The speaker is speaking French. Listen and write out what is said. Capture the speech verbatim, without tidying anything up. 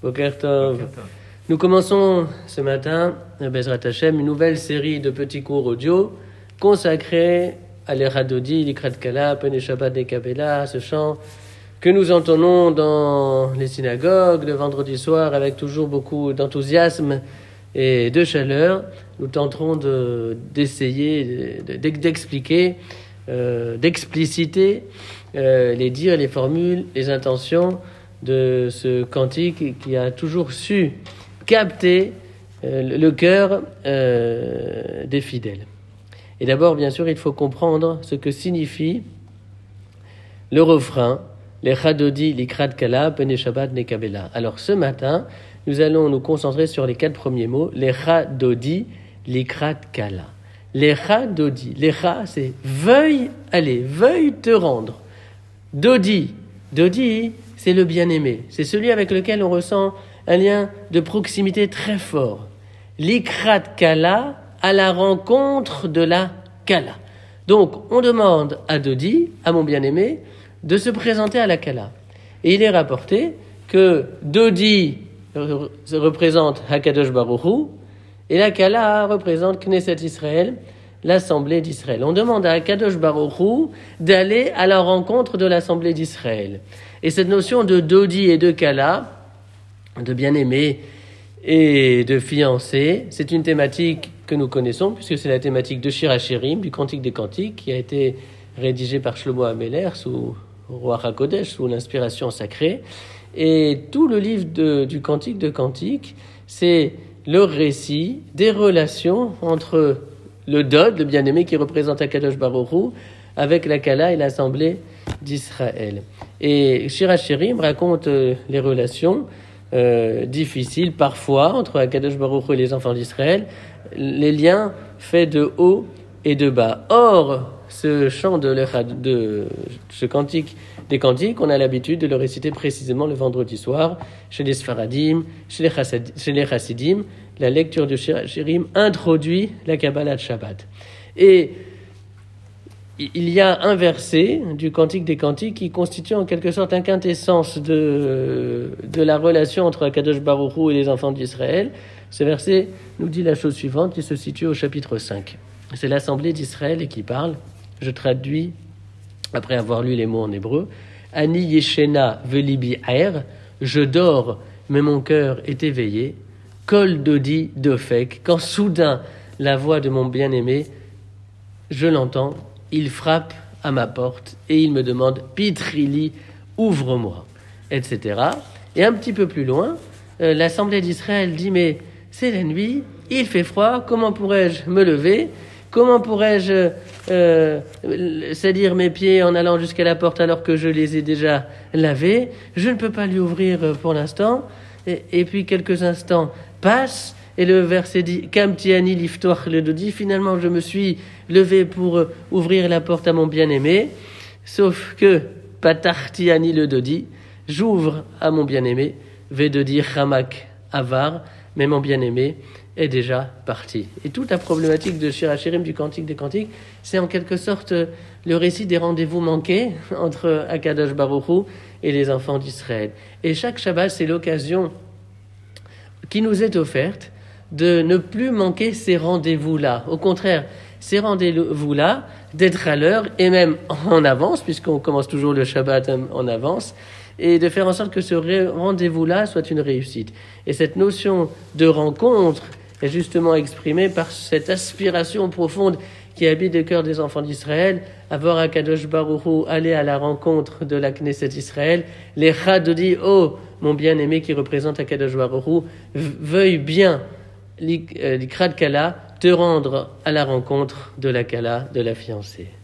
Boker Tov. Nous commençons ce matin, Bezrat Hashem, une nouvelle série de petits cours audio consacrés à l'Eradodi, l'Ikrat Kala, Pene Shabbat Nekabela, ce chant que nous entendons dans les synagogues le vendredi soir avec toujours beaucoup d'enthousiasme et de chaleur. Nous tenterons de, d'essayer, de, d'expliquer, euh, d'expliciter euh, les dires, les formules, les intentions de ce cantique qui a toujours su capter euh, le cœur euh, des fidèles. Et d'abord, bien sûr, il faut comprendre ce que signifie le refrain, les Chadodi, l'Ikrat Kala, Pene Shabbat Nekabela. Alors ce matin, nous allons nous concentrer sur les quatre premiers mots, les Chadodi, l'Ikrat Kala. Les Chadodi, les Cha, c'est veuille aller, veuille te rendre. Dodi, Dodi, c'est le bien-aimé, c'est celui avec lequel on ressent un lien de proximité très fort. L'Ikrat Kala, à la rencontre de la Kala. Donc, on demande à Dodi, à mon bien-aimé, de se présenter à la Kala. Et il est rapporté que Dodi représente Hakadosh Baruch Hu, et la Kala représente Knesset Israël, l'Assemblée d'Israël. On demande à Hakadosh Baruch Hu d'aller à la rencontre de l'Assemblée d'Israël. Et cette notion de Dodi et de Kala, de bien-aimé et de fiancé, c'est une thématique que nous connaissons, puisque c'est la thématique de Shir HaShirim, du Cantique des Cantiques, qui a été rédigé par Shlomo Ameler sous Ruach HaKodesh, sous l'inspiration sacrée. Et tout le livre de, du Cantique de Cantiques, c'est le récit des relations entre le Dod, le bien-aimé qui représente Akadosh Baruch Hu, avec la Kala et l'Assemblée d'Israël. Et Shir HaShirim raconte euh, les relations euh, difficiles parfois entre Akadosh Baruch Hu et les enfants d'Israël, les liens faits de haut et de bas. Or, ce chant de, de ce cantique des cantiques, on a l'habitude de le réciter précisément le vendredi soir chez les Sfaradim, chez les, Chassid, chez les Chassidim. La lecture de Shir HaShirim introduit la Kabbalah de Shabbat. Et il y a un verset du Cantique des Cantiques qui constitue en quelque sorte un quintessence de, de la relation entre Akadosh Baruch Hu et les enfants d'Israël. Ce verset nous dit la chose suivante qui se situe au chapitre cinq. C'est l'Assemblée d'Israël qui parle. Je traduis, après avoir lu les mots en hébreu. Ani yeshena velibi aer, je dors, mais mon cœur est éveillé. Kol dodi dofek, quand soudain la voix de mon bien-aimé, je l'entends, il frappe à ma porte et il me demande Pitrili, ouvre-moi, et cetera. Et un petit peu plus loin, euh, l'Assemblée d'Israël dit mais c'est la nuit, il fait froid, comment pourrais-je me lever? Comment pourrais-je euh, salir mes pieds en allant jusqu'à la porte alors que je les ai déjà lavés? Je ne peux pas lui ouvrir pour l'instant. Et, et puis quelques instants passent et le verset dit Kamtiani liftoach le dodi. Finalement, je me suis levé pour ouvrir la porte à mon bien-aimé. Sauf que Patartiani le dodi, j'ouvre à mon bien-aimé. Vedodi chamak avar, mais mon bien-aimé est déjà parti. Et toute la problématique de Shir HaShirim, du Cantique des Cantiques, c'est en quelque sorte le récit des rendez-vous manqués entre Akadosh Baruch Hu et les enfants d'Israël. Et chaque Shabbat, c'est l'occasion qui nous est offerte de ne plus manquer ces rendez-vous-là. Au contraire, ces rendez-vous-là, d'être à l'heure et même en avance, puisqu'on commence toujours le Shabbat en avance, et de faire en sorte que ce rendez-vous-là soit une réussite. Et cette notion de rencontre est justement exprimée par cette aspiration profonde qui habite le cœur des enfants d'Israël, à voir Akadosh Baruch Hu aller à la rencontre de la Knesset d'Israël, les Chadodi, oh, mon bien-aimé qui représente Akadosh Baruch Hu, veuille bien, l'Ikrat Kala, te rendre à la rencontre de la Kala, de la fiancée.